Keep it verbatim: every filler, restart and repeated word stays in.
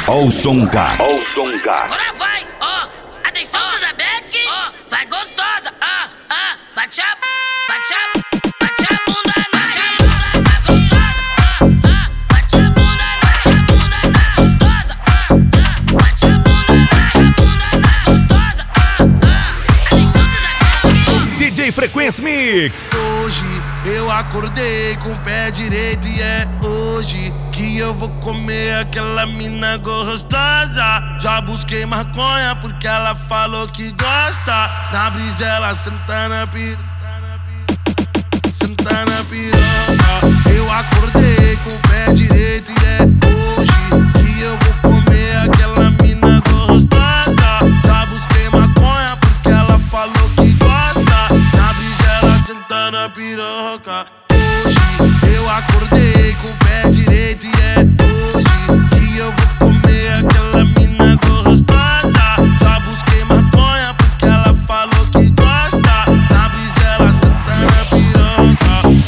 Ó o som K. Ó o som K. Agora vai, ó. Atenção, Zabeck. Ó, vai gostosa. Ah, ah. Bate a, bate a, bate a bunda na bunda, vai gostosa. Ah, ah. Bate a bunda, bate a bunda na gostosa. Ah, ah. Bate a bunda, bate a bunda na gostosa. Ah, ah. Atenção, Zabeck. D J Frequência Mix. Hoje eu acordei com o pé direito e é hoje que eu vou comer aquela mina gostosa. Já busquei maconha porque ela falou que gosta. Na brisa ela senta na piroca, senta na piroca. Eu acordei